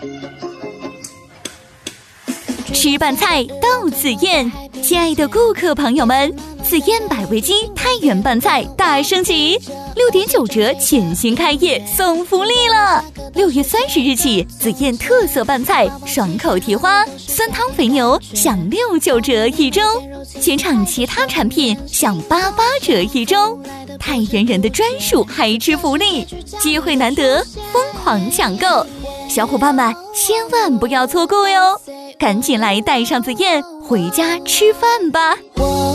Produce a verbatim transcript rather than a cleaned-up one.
吃饭菜到紫燕，亲爱的顾客朋友们，紫燕百味鸡太原拌菜大升级，六点九折全新开业送福利了！六月三十日起，紫燕特色拌菜爽口蹄花、酸汤肥牛享六九折一周，全场其他产品享八八折一周。太原人的专属嗨吃福利，机会难得，疯狂抢购！小伙伴们千万不要错过哟！赶紧来带上紫燕回家吃饭吧！